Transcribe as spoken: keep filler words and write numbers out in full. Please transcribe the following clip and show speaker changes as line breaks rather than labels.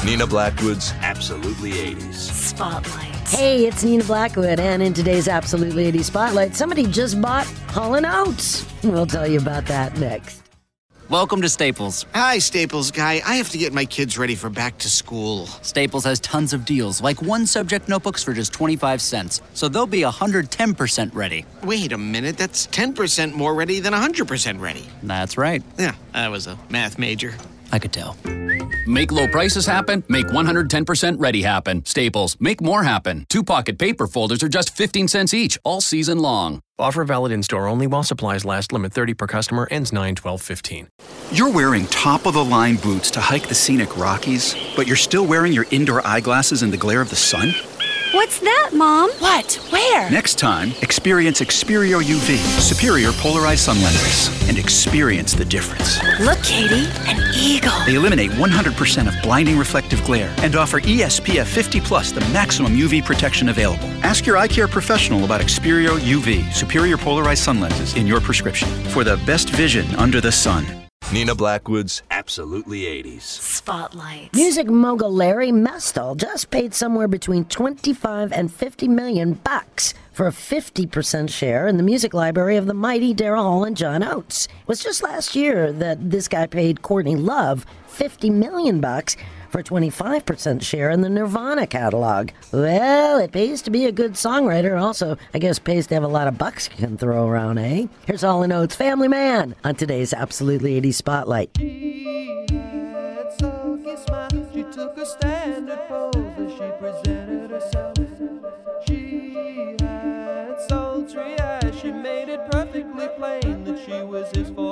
Nina Blackwood's Absolutely eighties
Spotlight.
Hey, it's Nina Blackwood, and in today's Absolutely eighties Spotlight, somebody just bought Hall and Oates. We'll tell you about that next.
Welcome to Staples.
Hi, Staples guy. I have to get my kids ready for back to school.
Staples has tons of deals, like one subject notebooks for just twenty-five cents. So they'll be one hundred ten percent ready.
Wait a minute, that's ten percent more ready than one hundred percent ready.
That's right.
Yeah, I was a math major.
I could tell.
Make low prices happen, make one hundred ten percent ready happen. Staples, make more happen. Two pocket paper folders are just fifteen cents each, all season long.
Offer valid in store only while supplies last. Limit thirty per customer. Ends nine twelve fifteen.
You're wearing top-of-the-line boots to hike the scenic Rockies, but you're still wearing your indoor eyeglasses in the glare of the sun?
What's that, Mom? What? Where?
Next time, experience Experio U V, superior polarized sun lenses, and experience the difference.
Look, Katie, an eagle.
They eliminate one hundred percent of blinding reflective glare and offer E S P F fifty plus, the maximum U V protection available. Ask your eye care professional about Experio U V, superior polarized sun lenses in your prescription for the best vision under the sun.
Nina Blackwood's Absolutely eighties
Spotlight.
Music mogul Larry Mestel just paid somewhere between twenty-five and fifty million bucks for a fifty percent share in the music library of the mighty Daryl Hall and John Oates. It was just last year that this guy paid Courtney Love fifty million bucks for a twenty-five percent share in the Nirvana catalog. Well, it pays to be a good songwriter. Also, I guess pays to have a lot of bucks you can throw around, eh? Here's Hall and Oates' Family Man on today's Absolutely eighties Spotlight.
She had sulky smile. She took a standard pose as she presented herself. She had sultry eyes. She made it perfectly plain that she was his for